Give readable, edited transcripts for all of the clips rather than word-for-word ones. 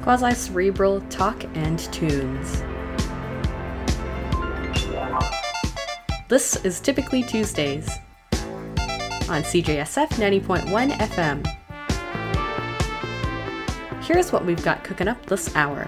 quasi-cerebral talk and tunes. This is Typically Tuesdays on CJSF 90.1 FM. Here's what we've got cooking up this hour.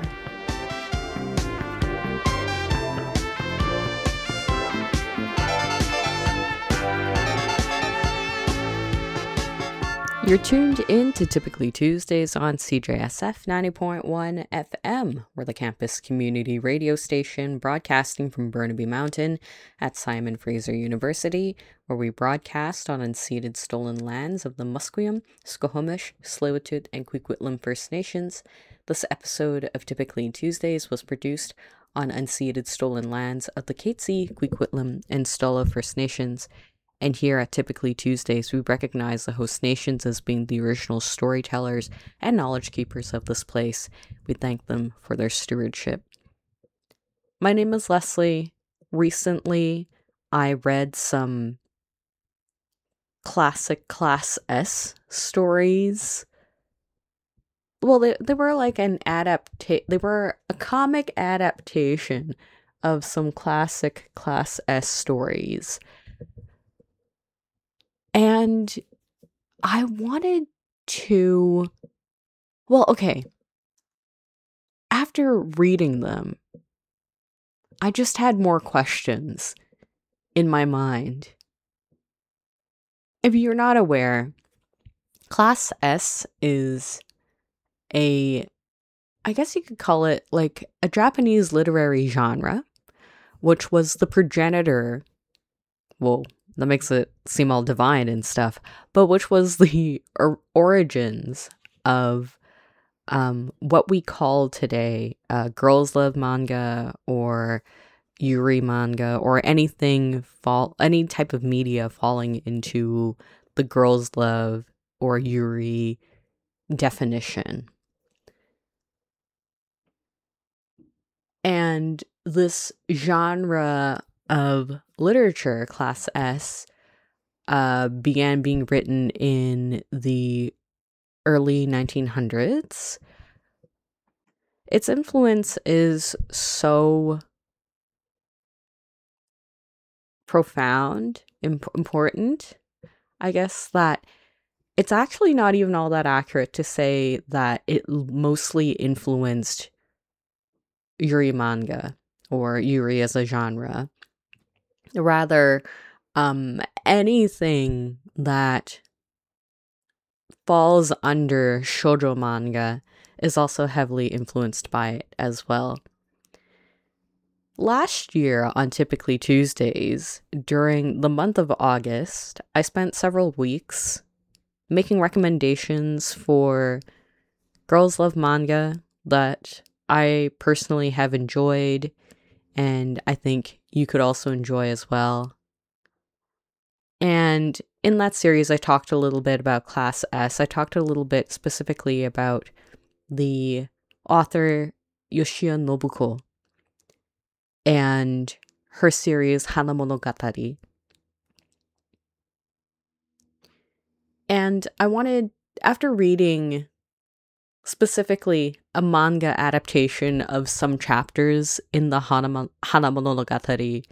You're tuned in to Typically Tuesdays on CJSF 90.1 FM. We're the campus community radio station broadcasting from Burnaby Mountain at Simon Fraser University, where we broadcast on unceded stolen lands of the Musqueam, Squamish, Tsleil-Waututh, and Coquitlam First Nations. This episode of Typically Tuesdays was produced on unceded stolen lands of the Katzie, Coquitlam, and Stolo First Nations. And here at Typically Tuesdays, we recognize the host nations as being the original storytellers and knowledge keepers of this place. We thank them for their stewardship. My name is Leslie. Recently, I read some classic Class S stories. Well, they were like they were a comic adaptation of some classic Class S stories. And I wanted to, after reading them, I just had more questions in my mind. If you're not aware, Class S is I guess you could call it like a Japanese literary genre, which was the progenitor, that makes it seem all divine and stuff, but which was the origins of what we call today girls love manga or yuri manga or any type of media falling into the girls love or yuri definition. And this genre of literature, Class S, began being written in the early 1900s. Its influence is so profound, important, I guess, that it's actually not even all that accurate to say that it mostly influenced yuri manga or yuri as a genre. Rather, anything that falls under shoujo manga is also heavily influenced by it as well. Last year on Typically Tuesdays, during the month of August, I spent several weeks making recommendations for girls love manga that I personally have enjoyed and I think you could also enjoy as well. And in that series, I talked a little bit about Class S. I talked a little bit specifically about the author Yoshio Nobuko and her series Hana Monogatari. And I wanted, after reading specifically a manga adaptation of some chapters in the Hana Monogatari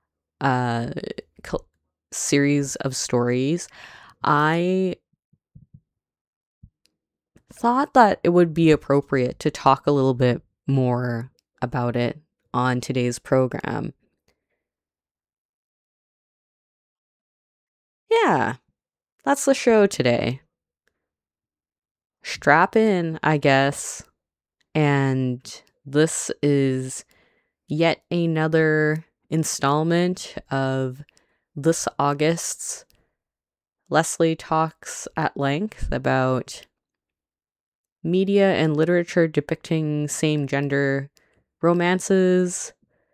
series of stories, I thought that it would be appropriate to talk a little bit more about it on today's program. Yeah, that's the show today. Strap in, I guess. And this is yet another installment of this August's Leslie Talks at Length about media and literature depicting same-gender romances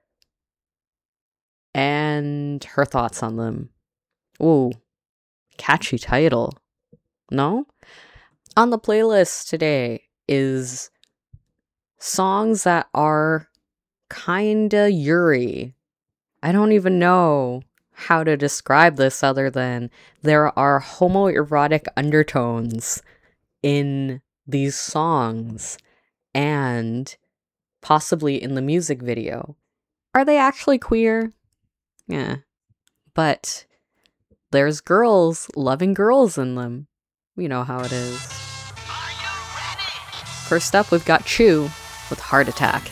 and her thoughts on them. Ooh, catchy title. No? On the playlist today is songs that are kinda yuri. I don't even know how to describe this other than there are homoerotic undertones in these songs. and possibly in the music video. Are they actually queer? Yeah. But there's girls loving girls in them. You know how it is. First up, we've got Chew with Heart Attack.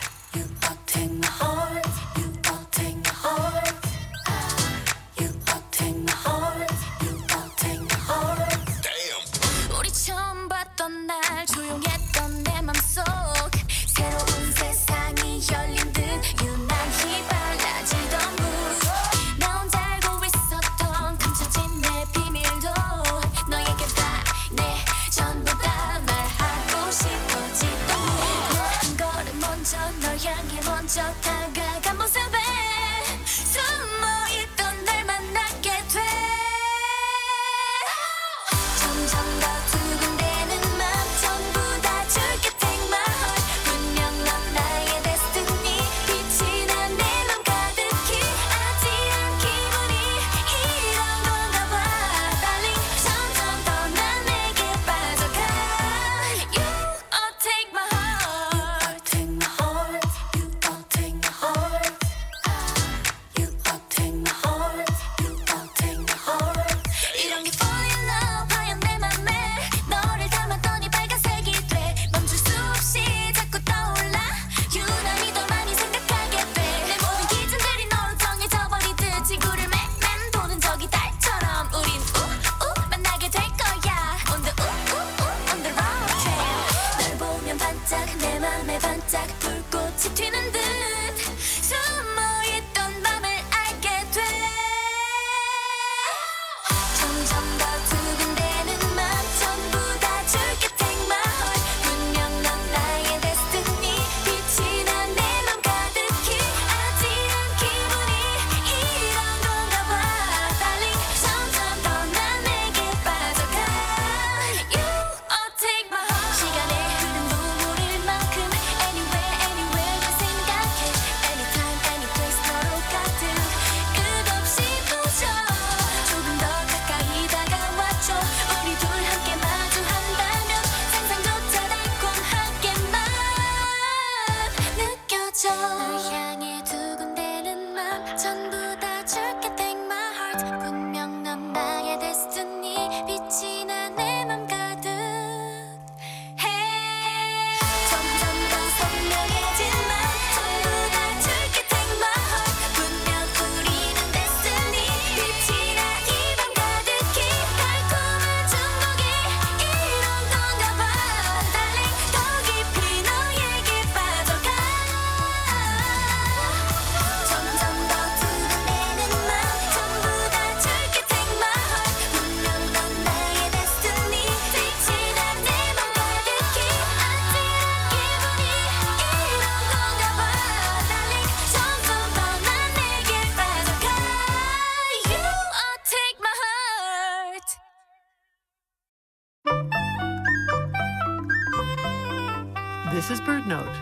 This is BirdNote.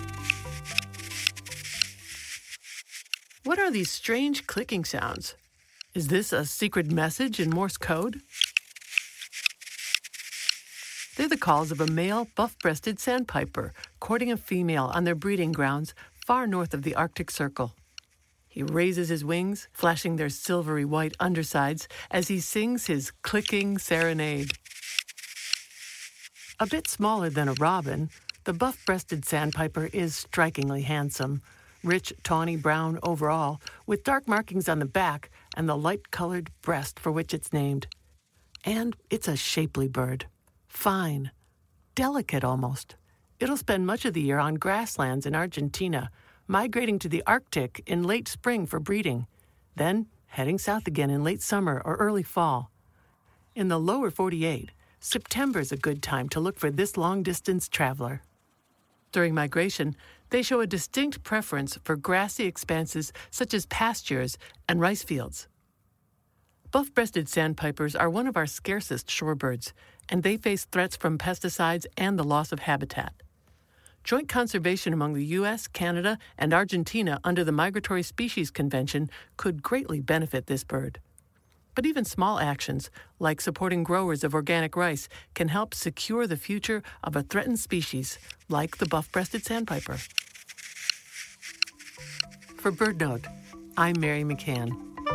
What are these strange clicking sounds? Is this a secret message in Morse code? They're the calls of a male buff-breasted sandpiper courting a female on their breeding grounds far north of the Arctic Circle. He raises his wings, flashing their silvery white undersides as he sings his clicking serenade. A bit smaller than a robin, the buff-breasted sandpiper is strikingly handsome, rich tawny brown overall, with dark markings on the back and the light-colored breast for which it's named. And it's a shapely bird. Fine. Delicate almost. It'll spend much of the year on grasslands in Argentina, migrating to the Arctic in late spring for breeding, then heading south again in late summer or early fall. In the lower 48, September's a good time to look for this long-distance traveler. During migration, they show a distinct preference for grassy expanses such as pastures and rice fields. Buff-breasted sandpipers are one of our scarcest shorebirds, and they face threats from pesticides and the loss of habitat. Joint conservation among the U.S., Canada, and Argentina under the Migratory Species Convention could greatly benefit this bird. But even small actions, like supporting growers of organic rice, can help secure the future of a threatened species, like the buff-breasted sandpiper. For BirdNote, I'm Mary McCann.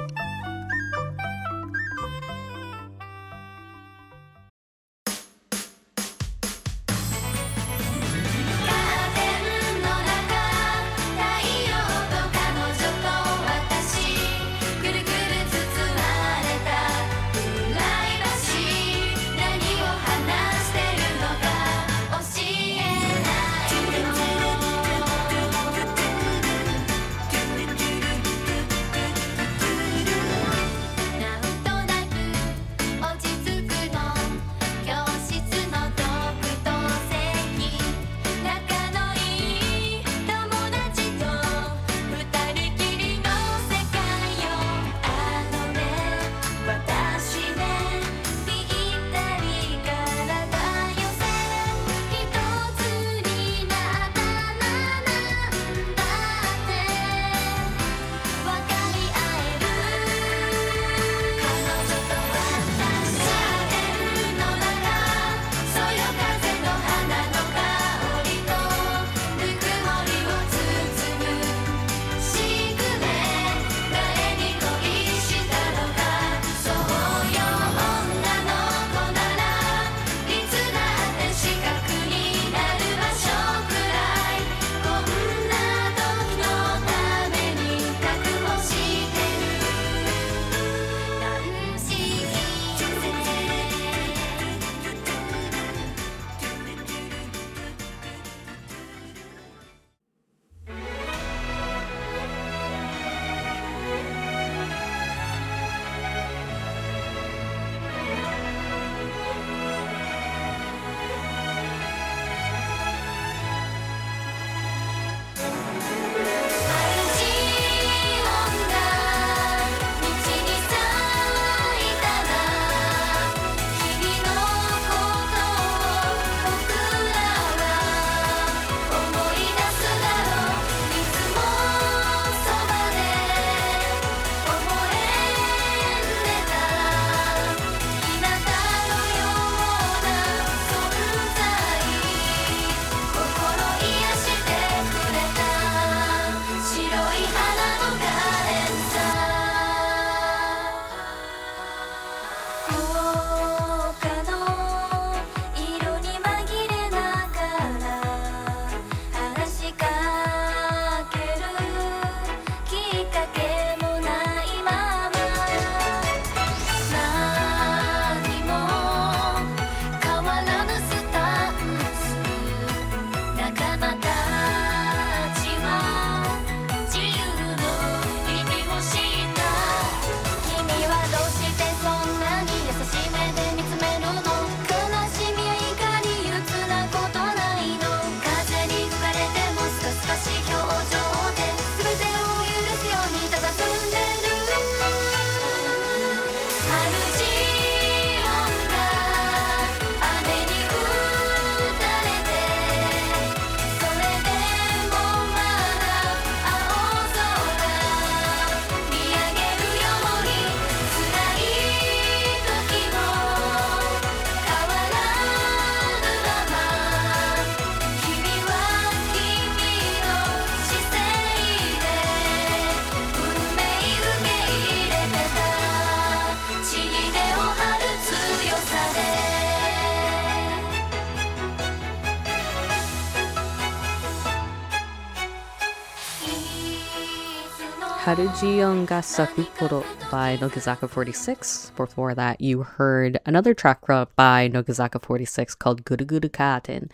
Haruji ga Sakuporo by Nogizaka 46. Before that, you heard another track by Nogizaka 46 called Guru Guru Katen.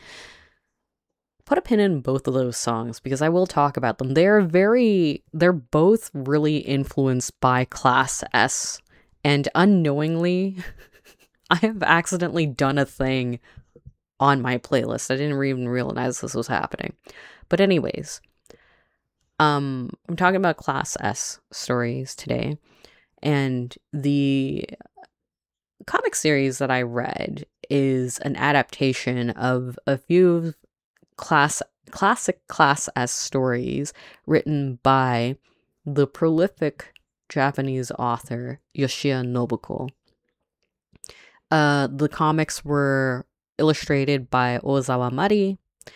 Put a pin in both of those songs because I will talk about them. They're both really influenced by Class S, and unknowingly, I have accidentally done a thing on my playlist. I didn't even realize this was happening. But anyways, I'm talking about Class S stories today, and the comic series that I read is an adaptation of a few classic Class S stories written by the prolific Japanese author Yoshia Nobuko. The comics were illustrated by Ozawa Mari.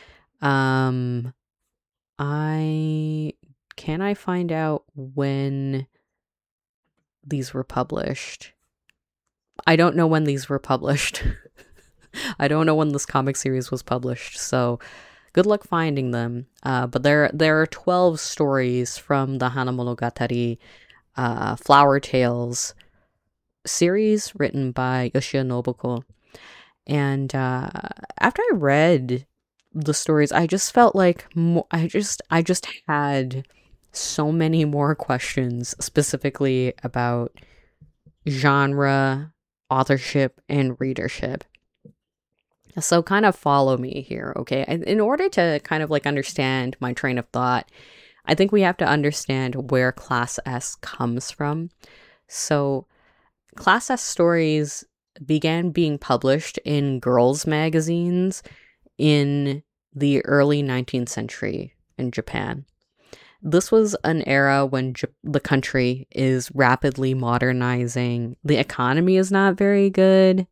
I find out when these were published? I don't know when these were published. I don't know when this comic series was published, so good luck finding them. But there are 12 stories from the Hana Monogatari Flower Tales series written by Yoshia Nobuko. And after I read the stories, I just felt like I just had so many more questions, specifically about genre, authorship, and readership. So kind of follow me here, okay? In order to kind of like understand my train of thought, I think we have to understand where Class S comes from. So Class S stories began being published in girls' magazines in the early 19th century in Japan. This was an era when the country is rapidly modernizing. The economy is not very good.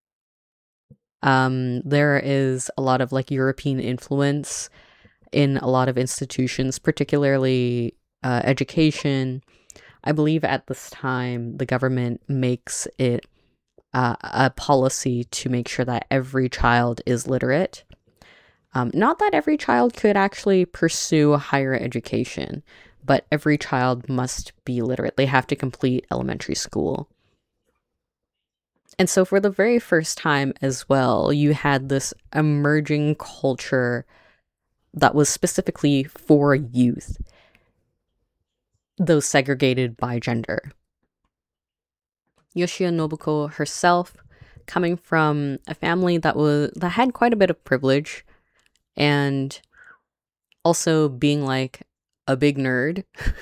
There is a lot of like European influence in a lot of institutions, particularly education. I believe at this time the government makes it a policy to make sure that every child is literate. Not that every child could actually pursue higher education, but every child must be literate. They have to complete elementary school. And so for the very first time as well, you had this emerging culture that was specifically for youth, though segregated by gender. Yoshia Nobuko herself, coming from a family that had quite a bit of privilege, and also being like a big nerd,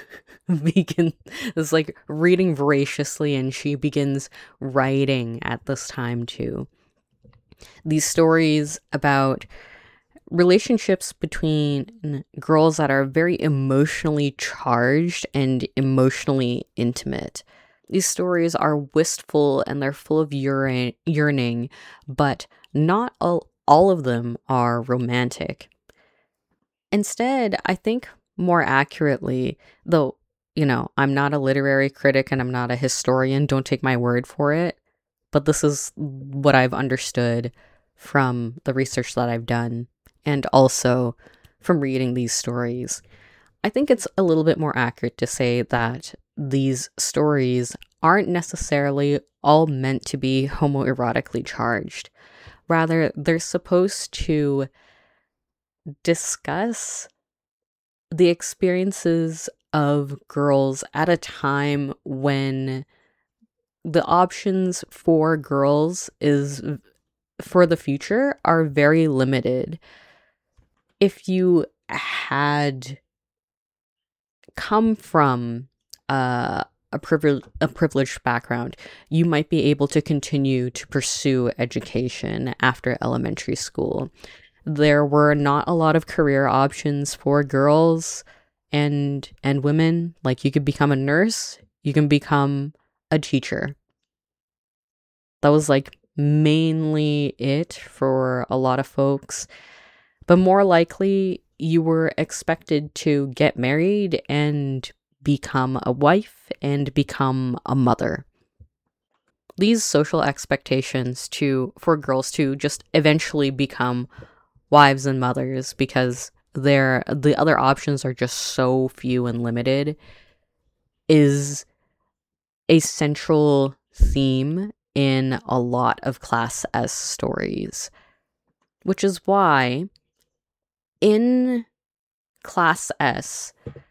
is like reading voraciously, and she begins writing at this time too. These stories about relationships between girls that are very emotionally charged and emotionally intimate. These stories are wistful and they're full of yearning, but not all of them are romantic. Instead, I think more accurately, though, I'm not a literary critic and I'm not a historian, don't take my word for it, but this is what I've understood from the research that I've done and also from reading these stories. I think it's a little bit more accurate to say that these stories aren't necessarily all meant to be homoerotically charged. Rather, they're supposed to discuss the experiences of girls at a time when the options for girls for the future are very limited. If you had come from a privileged background, you might be able to continue to pursue education after elementary school. There were not a lot of career options for girls and women. Like, you could become a nurse, you can become a teacher. That was like mainly it for a lot of folks. But more likely, you were expected to get married and become a wife and become a mother. These social expectations for girls to just eventually become wives and mothers, because the other options are just so few and limited, is a central theme in a lot of Class S stories. Which is why in Class S,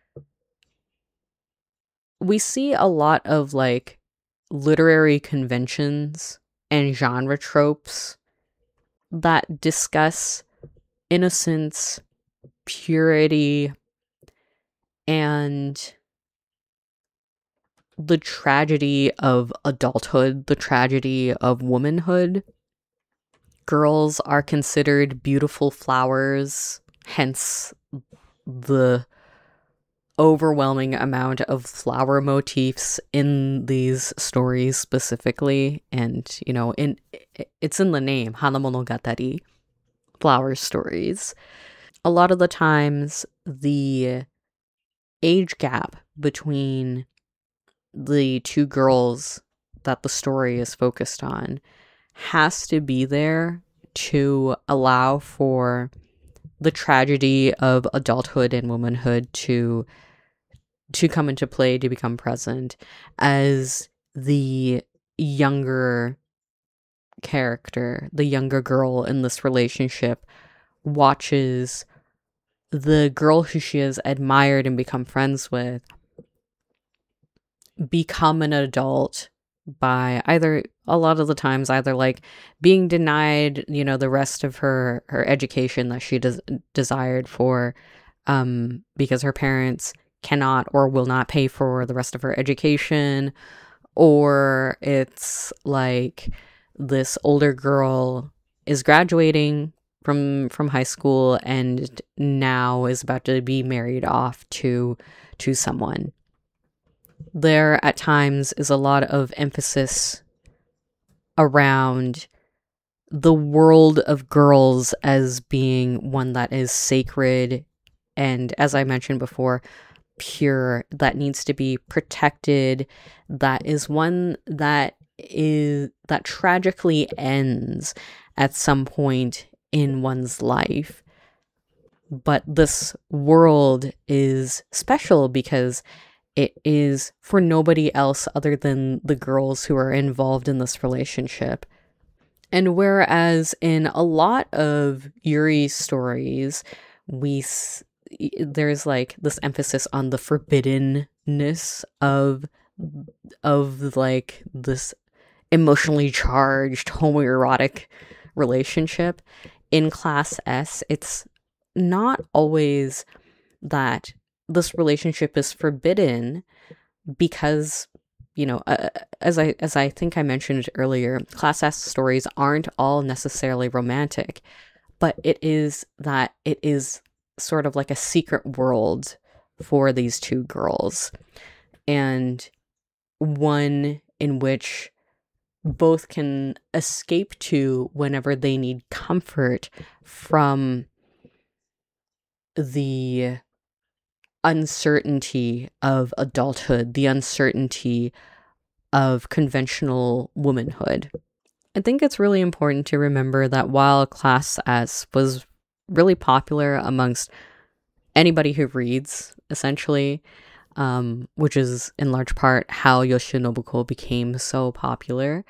we see a lot of like literary conventions and genre tropes that discuss innocence, purity, and the tragedy of adulthood, the tragedy of womanhood. Girls are considered beautiful flowers, hence the overwhelming amount of flower motifs in these stories specifically, and it's in the name, Hanamonogatari, flower stories. A lot of the times the age gap between the two girls that the story is focused on has to be there to allow for the tragedy of adulthood and womanhood to come into play, to become present, as the younger character, the younger girl in this relationship, watches the girl who she has admired and become friends with become an adult by either, a lot of the times, either like being denied, the rest of her education that she desired for, because her parents cannot or will not pay for the rest of her education, or it's like this older girl is graduating from high school and now is about to be married off to someone. There at times is a lot of emphasis around the world of girls as being one that is sacred and, as I mentioned before, pure, that needs to be protected, that is one that tragically ends at some point in one's life. But this world is special because it is for nobody else other than the girls who are involved in this relationship. And whereas in a lot of Yuri's stories, there's like this emphasis on the forbiddenness of like this emotionally charged homoerotic relationship. In Class S, it's not always that this relationship is forbidden because, as I think I mentioned earlier, Class S stories aren't all necessarily romantic, but it is sort of like a secret world for these two girls, and one in which both can escape to whenever they need comfort from the uncertainty of adulthood, the uncertainty of conventional womanhood. I think it's really important to remember that while Class S was really popular amongst anybody who reads, essentially, which is in large part how Yoshio Nobuko became so popular,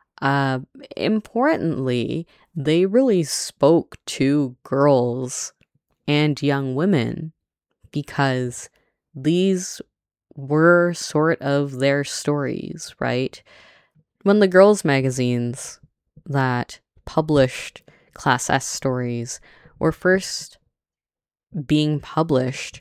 importantly, they really spoke to girls and young women because these were sort of their stories, right? When the girls' magazines that published Class S stories were first being published,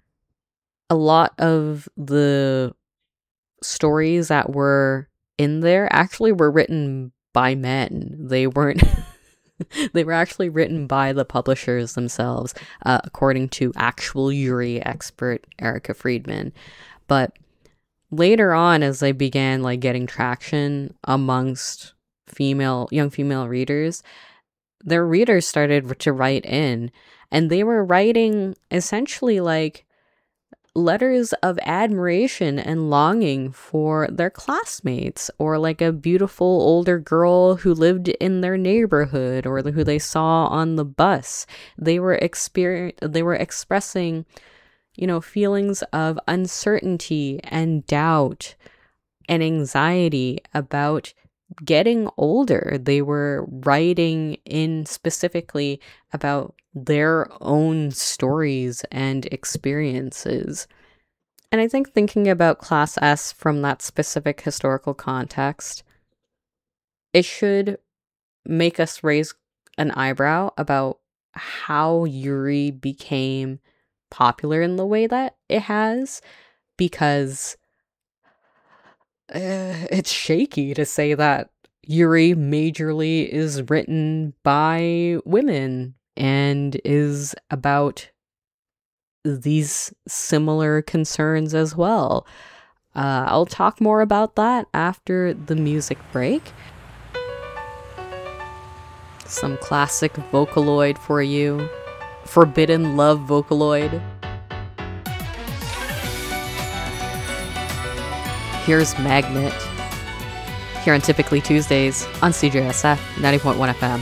a lot of the stories that were in there actually were written by men. They weren't they were actually written by the publishers themselves, according to actual Yuri expert Erica Friedman. But later on, as they began like getting traction amongst young female readers, their readers started to write in, and they were writing essentially like letters of admiration and longing for their classmates, or like a beautiful older girl who lived in their neighborhood or who they saw on the bus. They were expressing, feelings of uncertainty and doubt and anxiety about getting older. They were writing in specifically about their own stories and experiences. And I think thinking about Class S from that specific historical context, it should make us raise an eyebrow about how Yuri became popular in the way that it has, because it's shaky to say that Yuri majorly is written by women and is about these similar concerns as well. I'll talk more about that after the music break. Some classic Vocaloid for you. Forbidden Love Vocaloid. Here's Magnet. Here on Typically Tuesdays on CJSF 90.1 FM.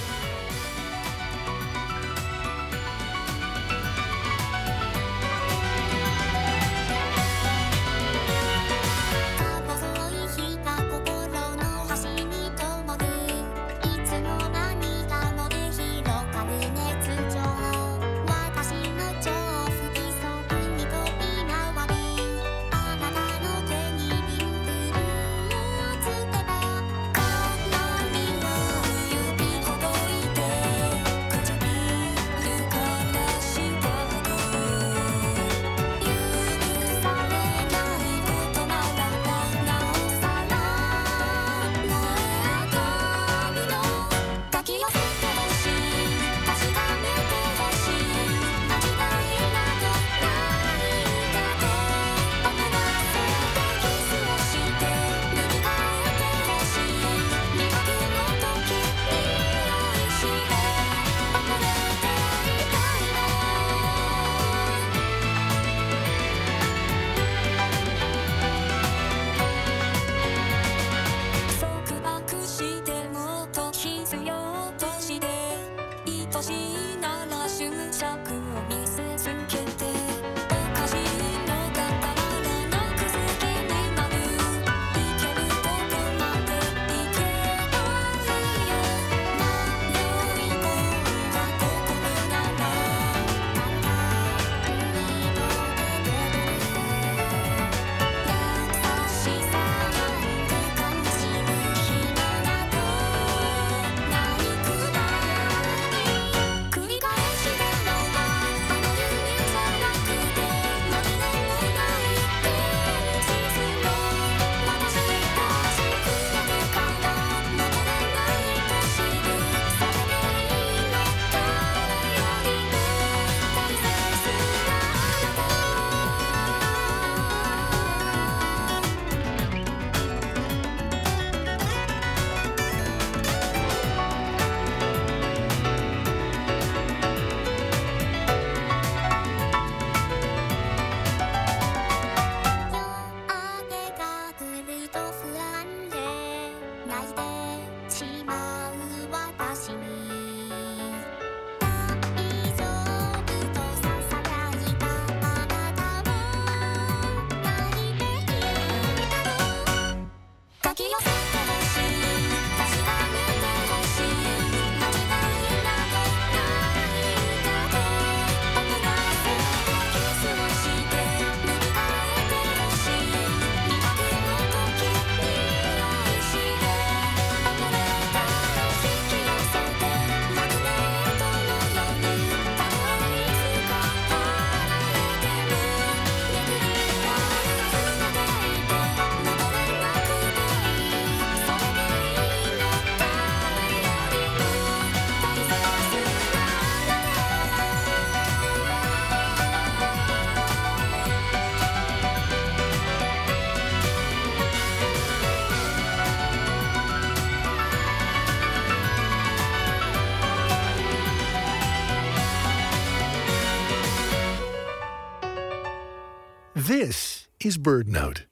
This is BirdNote.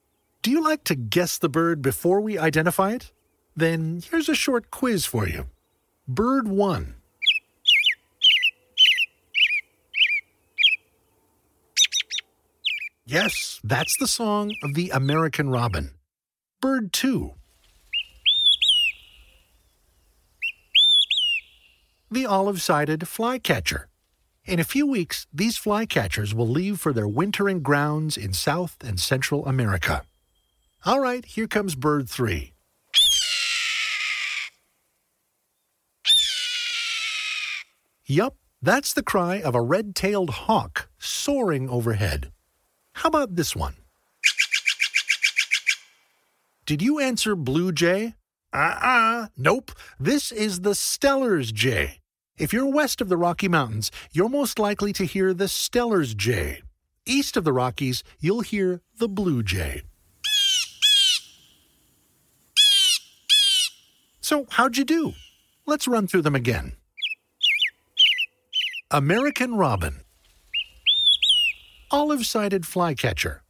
Do you like to guess the bird before we identify it? Then here's a short quiz for you. Bird 1. Yes, that's the song of the American robin. Bird 2. The olive-sided flycatcher. In a few weeks, these flycatchers will leave for their wintering grounds in South and Central America. All right, here comes bird 3. Yup, that's the cry of a red-tailed hawk soaring overhead. How about this one? Did you answer blue jay? Nope. This is the Steller's jay. If you're west of the Rocky Mountains, you're most likely to hear the Steller's jay. East of the Rockies, you'll hear the blue jay. So, how'd you do? Let's run through them again. American robin, olive-sided flycatcher,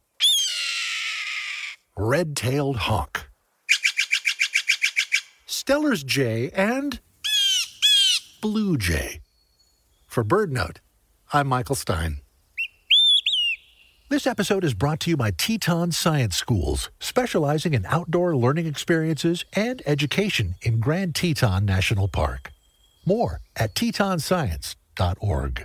red-tailed hawk, Steller's jay, and blue jay. For BirdNote, I'm Michael Stein. This episode is brought to you by Teton Science Schools, specializing in outdoor learning experiences and education in Grand Teton National Park. More at tetonscience.org.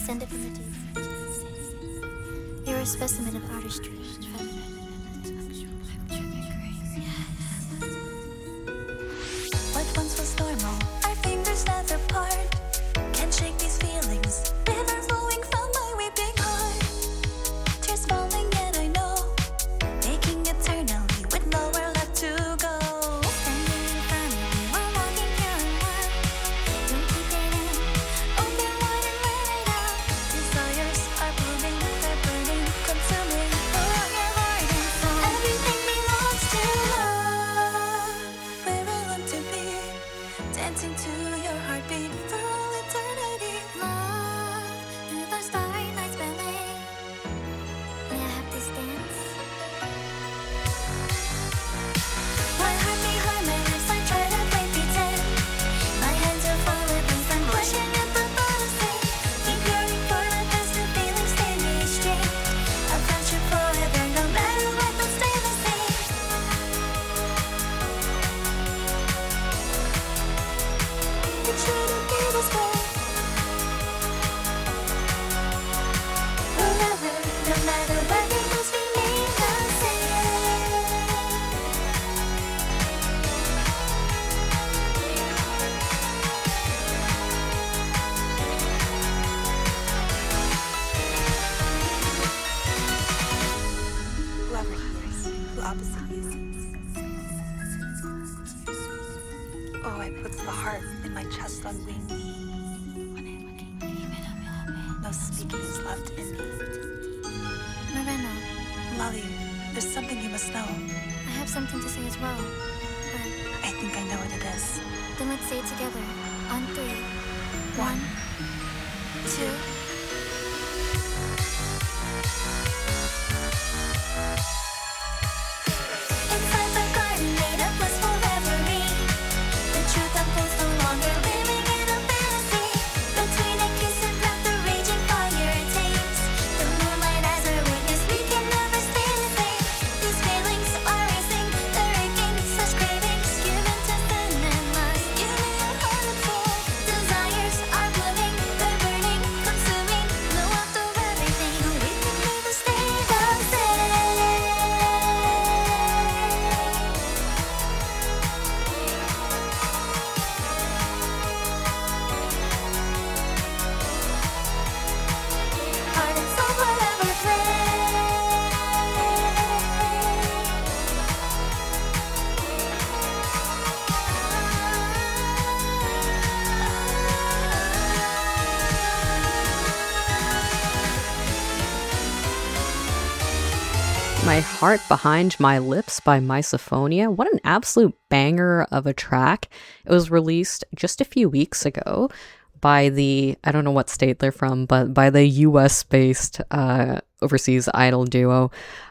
descended from the deep. You're a specimen of artistry. What once was normal, our fingers never part. Can't shake these feelings, river flowing from my weeping heart. Tears falling and I know, aching eternally with nowhere left to go. Standing in front of you, we're walking pure and wild. Don't keep it in, open wide and let it out. Desires are blooming, they're burning, consuming. Pour out your heart and soul. Everything belongs to love. Where I long to be, dancing to your heartbeat for all eternity. Love, through the starry night's ballet. May I have this dance? My heart behind my lips, I try to play pretend. My hands are full of things, I'm blushing at the thought of sin. Keep yearning for the best of feelings, stay me straight. A friendship forever, no matter what, let's stay the same. It shouldn't be this way. Forever, no matter what, because we remain the same. Whoever he is, who opposite you sees. Oh, it puts the heart in my chest on wings. No speaking is left in me. Morena, Lolly, there's something you must know. I have something to say as well. But I think I know what it is. then let's say it together. On 3. 1, 2. Inside the garden made of blissful reverie, the truth unfolds, no longer living in a fantasy. Between a kiss and breath, the raging fire takes the moonlight as our witness. We can never stay the same. These feelings are racing, they're aching, such cravings given to sin and lust. Give me your heart and soul. Desires are blooming, they're burning, consuming. No after everything, we can never stay the same. Heart and soul forever My Heart Behind My Lips by Misophonia. What an absolute banger of a track. It was released just a few weeks ago by the, I don't know what state they're from, but by the US-based overseas idol duo,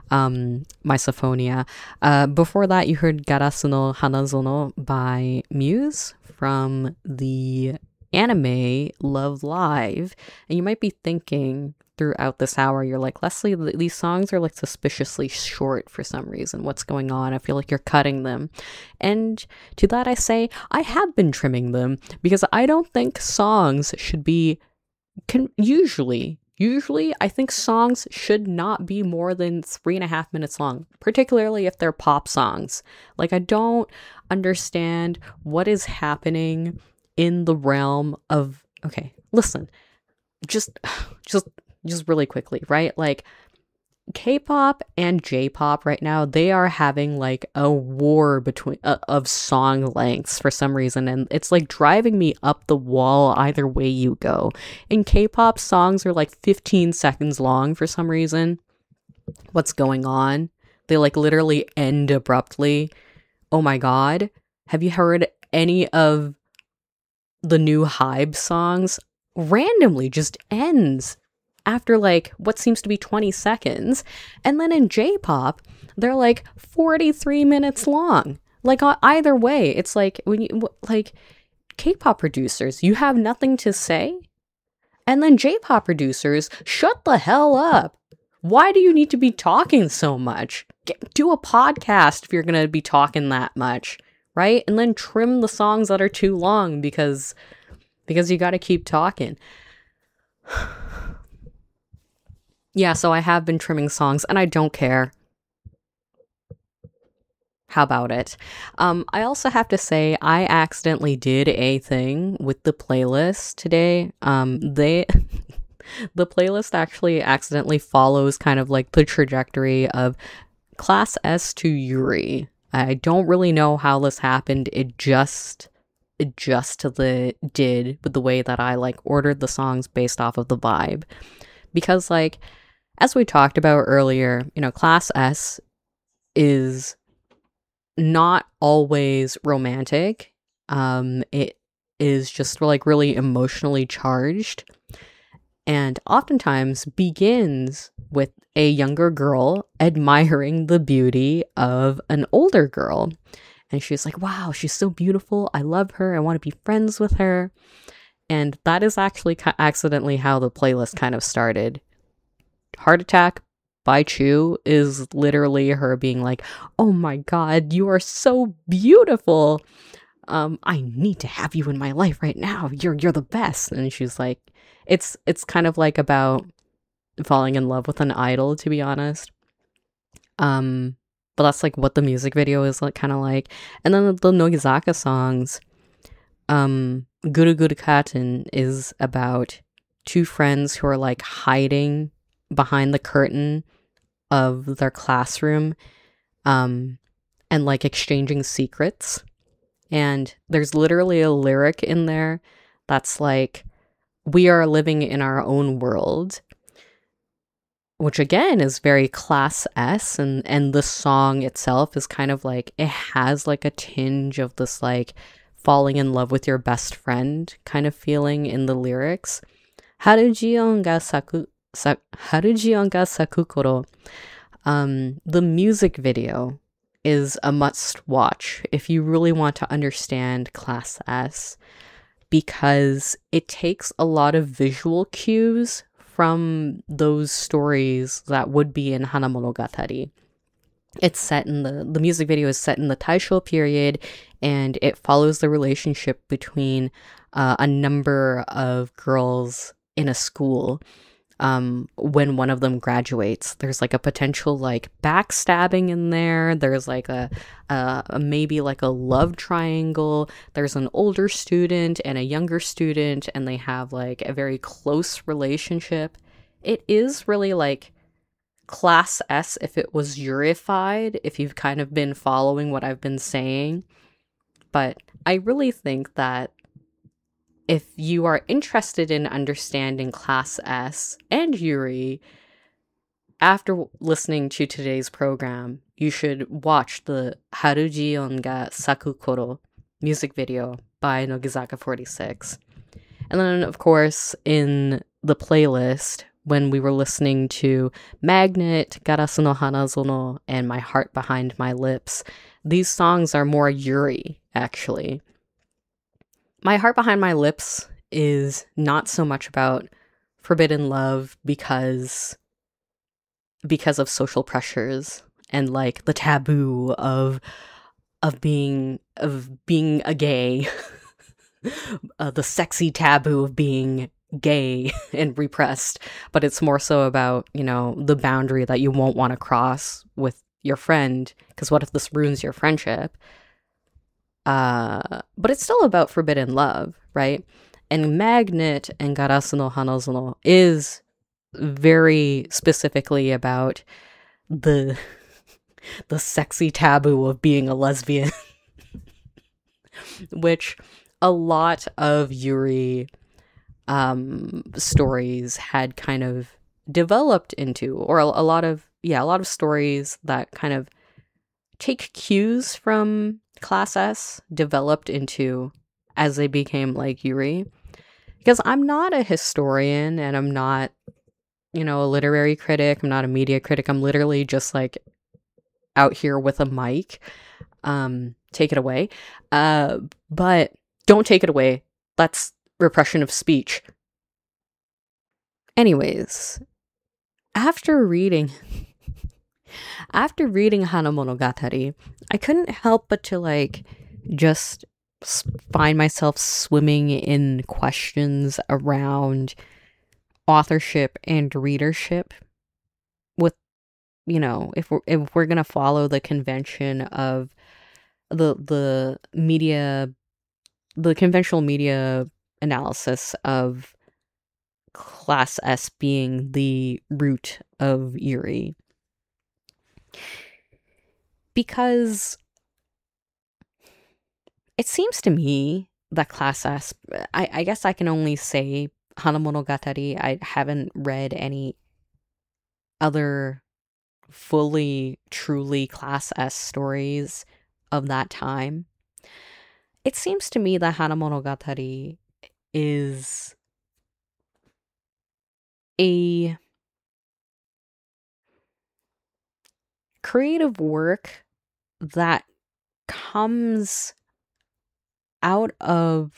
Misophonia. Before that, you heard Garasu no Hanazono by Muse from the anime Love Live. And you might be thinking throughout this hour, you're like, Leslie, these songs are like suspiciously short for some reason. What's going on? I feel like you're cutting them. And to that I say, I have been trimming them because I don't think songs should be usually I think songs should not be more than 3.5 minutes long, particularly if they're pop songs. Like, I don't understand what is happening in the realm of, okay, listen, just really quickly, right? Like, K-pop and J-pop right now, they are having like a war between of song lengths for some reason, and it's like driving me up the wall either way you go. In K-pop, songs are like 15 seconds long for some reason. What's going on? They like literally end abruptly. Oh my god. Have you heard any of the new Hybe songs? Randomly just ends after like what seems to be 20 seconds. And then in J-pop, they're like 43 minutes long. Like either way, it's like when you like K-pop producers, you have nothing to say. And then J-pop producers, shut the hell up. Why do you need to be talking so much? Do a podcast if you're going to be talking that much, right? And then trim the songs that are too long because you got to keep talking. Yeah, so I have been trimming songs and I don't care. How about it? I also have to say I accidentally did a thing with the playlist today. They the playlist actually accidentally follows kind of like the trajectory of Class S to Yuri. I don't really know how this happened. It just did with the way that I like ordered the songs based off of the vibe. Because like as we talked about earlier, you know, Class S is not always romantic. It is just like really emotionally charged and oftentimes begins with a younger girl admiring the beauty of an older girl. And she's like, wow, she's so beautiful. I love her. I want to be friends with her. And that is actually accidentally how the playlist kind of started. Heart Attack by Chu is literally her being like, oh my god, you are so beautiful. I need to have you in my life right now. You're the best. And she's like, it's kind of like about falling in love with an idol, to be honest. But that's like what the music video is like, kind of like. And then the Nogizaka songs, Guru Guru Katen is about two friends who are like hiding behind the curtain of their classroom, and like exchanging secrets. And there's literally a lyric in there that's like, we are living in our own world, which again is very Class S, and the song itself is kind of like, it has like a tinge of this like falling in love with your best friend kind of feeling in the lyrics. Harujion ga saku koro. The music video is a must watch if you really want to understand Class S, because it takes a lot of visual cues from those stories that would be in Hana Monogatari. It's set in the music video is set in the Taisho period, and it follows the relationship between a number of girls in a school. When one of them graduates, there's like a potential like backstabbing in there. There's like a maybe like a love triangle. There's an older student and a younger student, and they have like a very close relationship. It is really like Class S if it was Yurified, if you've kind of been following what I've been saying. But I really think that if you are interested in understanding Class S and Yuri, after listening to today's program, you should watch the Harujion ga Saku Koro music video by Nogizaka 46. And then, of course, in the playlist, when we were listening to Magnet, Garasu no Hanazono, and My Heart Behind My Lips, these songs are more Yuri, actually. My Heart Behind My Lips is not so much about forbidden love because of social pressures and like the taboo of being a gay, the sexy taboo of being gay and repressed, but it's more so about, you know, the boundary that you won't want to cross with your friend, because what if this ruins your friendship? But it's still about forbidden love, right? And Magnet and Garasu no Hanazono is very specifically about the sexy taboo of being a lesbian, which a lot of Yuri stories had kind of developed into, or a lot of stories that kind of take cues from Class S developed into as they became like Yuri. Because I'm not a historian and I'm not, you know, a literary critic, I'm not a media critic, I'm literally just like out here with a mic. Take it away. But don't take it away. That's repression of speech. Anyways, after reading Hana Monogatari, I couldn't help but to like just find myself swimming in questions around authorship and readership if we're gonna follow the convention of the media, the conventional media analysis of Class S being the root of Yuri. Because it seems to me that Class S, I guess I can only say Hanamonogatari. I haven't read any other fully, truly Class S stories of that time. It seems to me that Hanamonogatari is a creative work that comes out of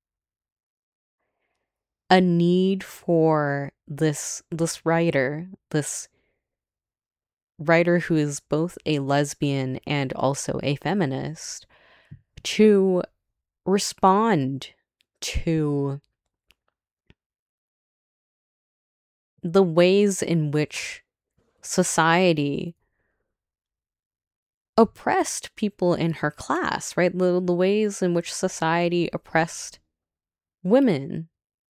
a need for this writer who is both a lesbian and also a feminist, to respond to the ways in which society oppressed people in her class, right? The ways in which society oppressed women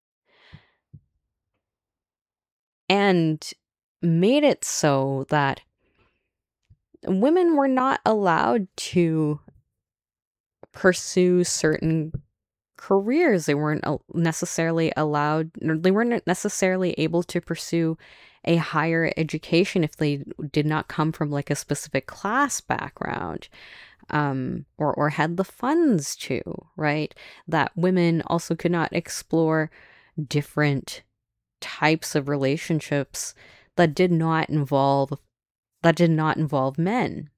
and made it so that women were not allowed to pursue certain careers. They weren't necessarily allowed, or they weren't necessarily able to pursue a higher education if they did not come from like a specific class background, or had the funds to, right? That women also could not explore different types of relationships that did not involve men.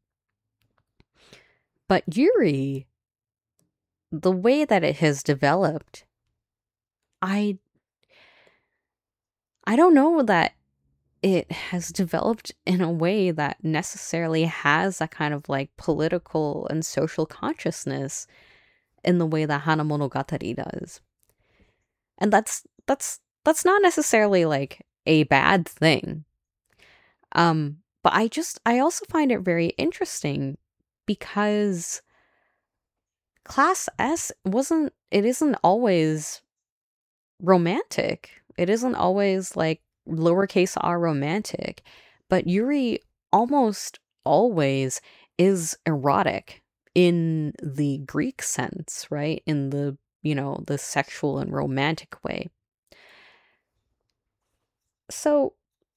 But Yuri, the way that it has developed, I don't know that it has developed in a way that necessarily has that kind of like political and social consciousness in the way that Hanamonogatari does. And that's not necessarily like a bad thing. But I also find it very interesting because Class S isn't always romantic. It isn't always like lowercase r romantic, but Yuri almost always is erotic in the Greek sense, right? In the, the sexual and romantic way. So,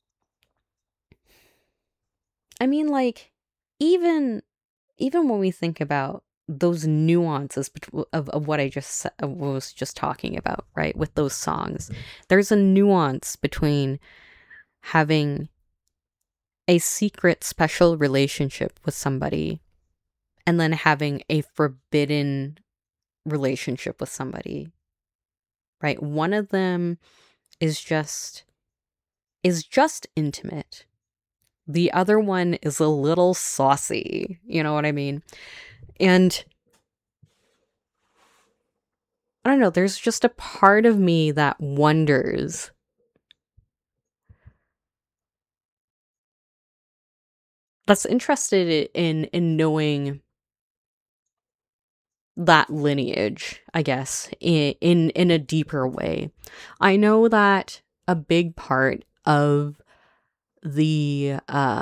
I mean, like, even when we think about those nuances of what I was just talking about, right? With those songs, there's a nuance between having a secret special relationship with somebody and then having a forbidden relationship with somebody, right? One of them is just intimate. The other one is a little saucy. You know what I mean? And I don't know, there's just a part of me that wonders, that's interested in knowing that lineage, I guess, in a deeper way. I know that a big part of the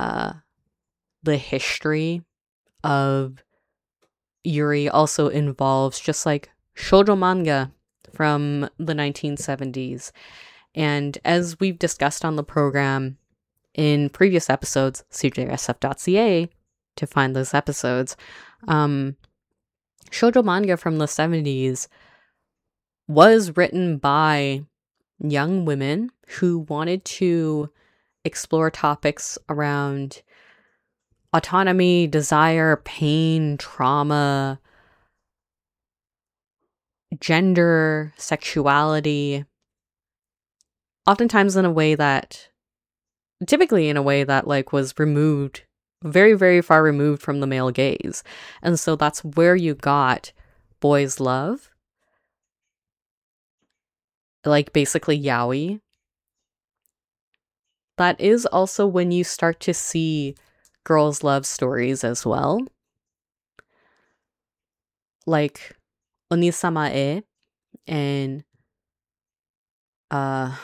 history of Yuri also involves just like shoujo manga from the 1970s. And as we've discussed on the program in previous episodes, cjsf.ca to find those episodes, shoujo manga from the 70s was written by young women who wanted to explore topics around autonomy, desire, pain, trauma, gender, sexuality, oftentimes typically in a way that like was removed, very, very far removed from the male gaze. And so that's where you got boys' love, like basically yaoi. That is also when you start to see girls' love stories as well. Like Onisama-e and The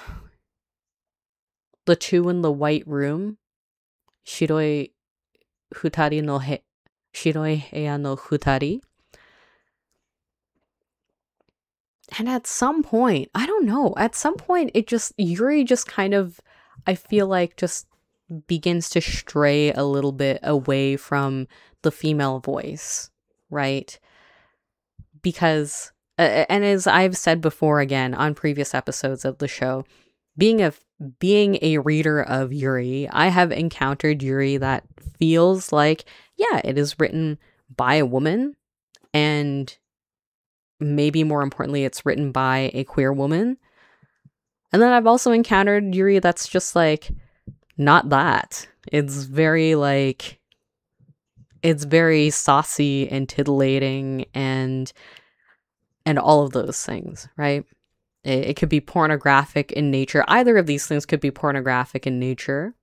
Two in the White Room, Shiroi Heya no Futari. And at some point, I don't know, at some point Yuri just kind of, I feel like, just begins to stray a little bit away from the female voice, right? Because, and as I've said before again on previous episodes of the show, being a reader of Yuri, I have encountered Yuri that feels like, yeah, it is written by a woman, and maybe more importantly, it's written by a queer woman. And then I've also encountered Yuri that's just like, not that. It's very like, it's very saucy and titillating and all of those things, right? It could be pornographic in nature. Either of these things could be pornographic in nature.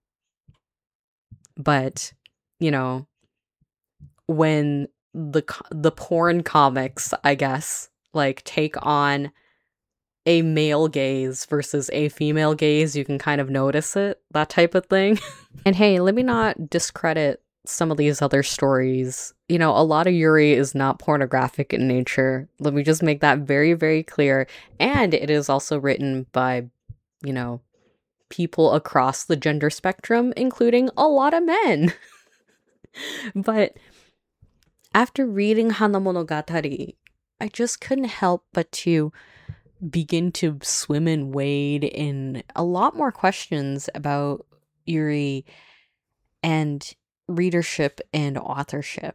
But, you know, when the porn comics, I guess, like take on a male gaze versus a female gaze, you can kind of notice it, that type of thing. And hey, let me not discredit some of these other stories. You know, a lot of Yuri is not pornographic in nature. Let me just make that very, very clear. And it is also written by, you know, people across the gender spectrum, including a lot of men. But after reading Hana Monogatari, I just couldn't help but to begin to swim and wade in a lot more questions about Yuri and readership and authorship.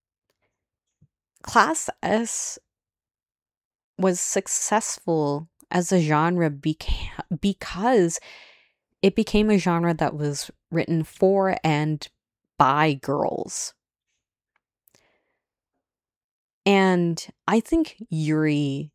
Class S was successful as a genre because it became a genre that was written for and by girls. And I think Yuri,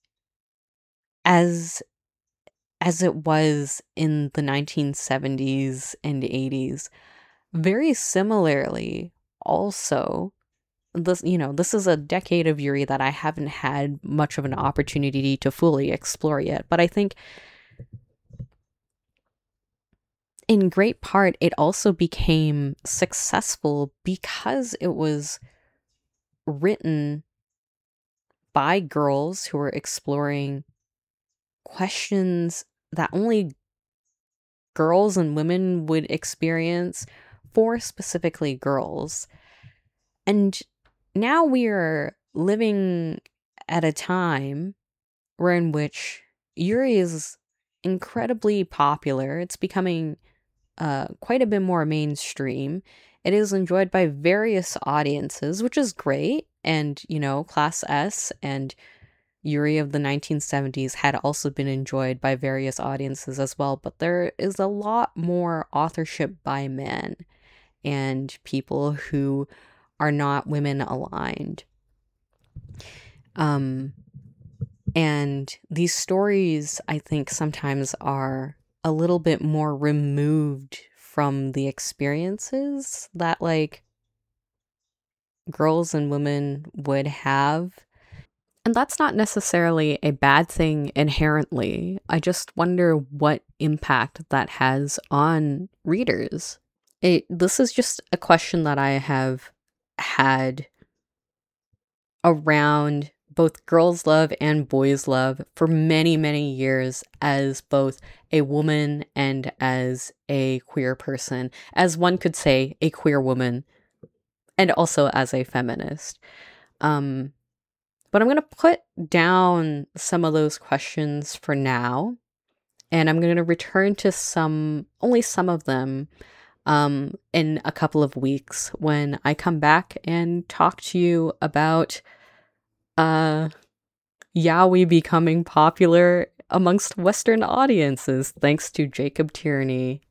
as it was in the 1970s and 80s, very similarly also, this is a decade of Yuri that I haven't had much of an opportunity to fully explore yet, but I think in great part it also became successful because it was written by girls who were exploring questions that only girls and women would experience, for specifically girls. And now we are living at a time in which Yuri is incredibly popular. It's becoming quite a bit more mainstream. It is enjoyed by various audiences, which is great. And, you know, Class S and Yuri of the 1970s had also been enjoyed by various audiences as well. But there is a lot more authorship by men and people who are not women aligned. And these stories, I think, sometimes are a little bit more removed from the experiences that, like, girls and women would have. And that's not necessarily a bad thing inherently. I just wonder what impact that has on readers. This is just a question that I have had around both girls' love and boys' love for many, many years as both a woman and as a queer person. As one could say, a queer woman, and also as a feminist. But I'm going to put down some of those questions for now, and I'm going to return to only some of them, in a couple of weeks when I come back and talk to you about yaoi becoming popular amongst Western audiences thanks to Jacob Tierney.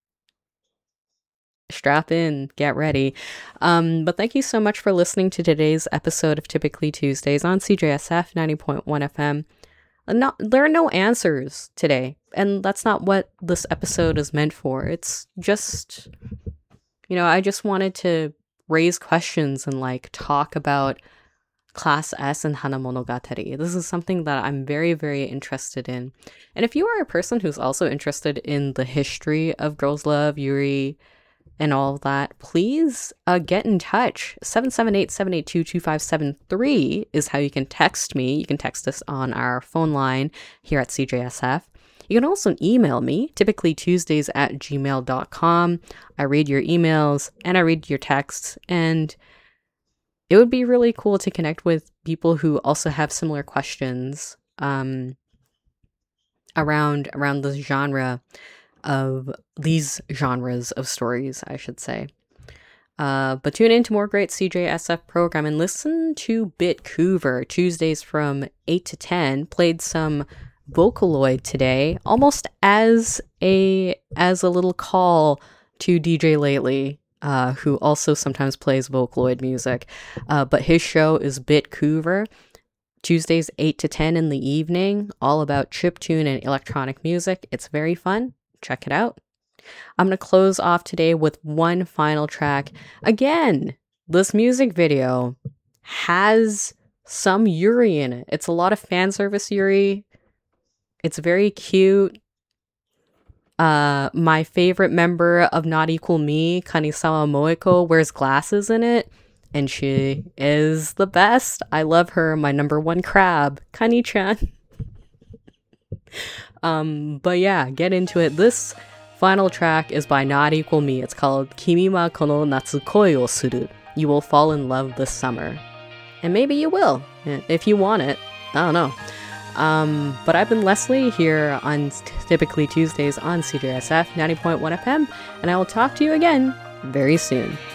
Strap in, get ready. But thank you so much for listening to today's episode of Typically Tuesdays on CJSF 90.1 FM. There are no answers today, and that's not what this episode is meant for. It's just I just wanted to raise questions and like talk about Class S and Hana Monogatari. This is something that I'm very, very interested in. And if you are a person who's also interested in the history of Girls Love, Yuri, and all of that, please get in touch. 778-782-2573 is how you can text me. You can text us on our phone line here at CJSF. You can also email me, typically Tuesdays@gmail.com. I read your emails and I read your texts, and it would be really cool to connect with people who also have similar questions around this genre of these genres of stories, I should say. But tune in to more great CJSF program and listen to Bitcouver Tuesdays from 8 to 10. Played some Vocaloid today, almost as a little call to DJ Lately, who also sometimes plays Vocaloid music. But his show is Bitcouver, Tuesdays 8 to 10 in the evening, all about chiptune and electronic music. It's very fun. Check it out. I'm going to close off today with one final track. Again, this music video has some Yuri in it. It's a lot of fan service Yuri. It's very cute. My favorite member of Not Equal Me, Kanisawa Moeko, wears glasses in it, and she is the best. I love her. My number one crab, Kani-chan. But yeah, get into it. This final track is by Not Equal Me. It's called Kimi wa kono natsu koi o suru. You will fall in love this summer. And maybe you will, if you want it. I don't know. But I've been Leslie here on Typically Tuesdays on CJSF 90.1 FM, and I will talk to you again very soon.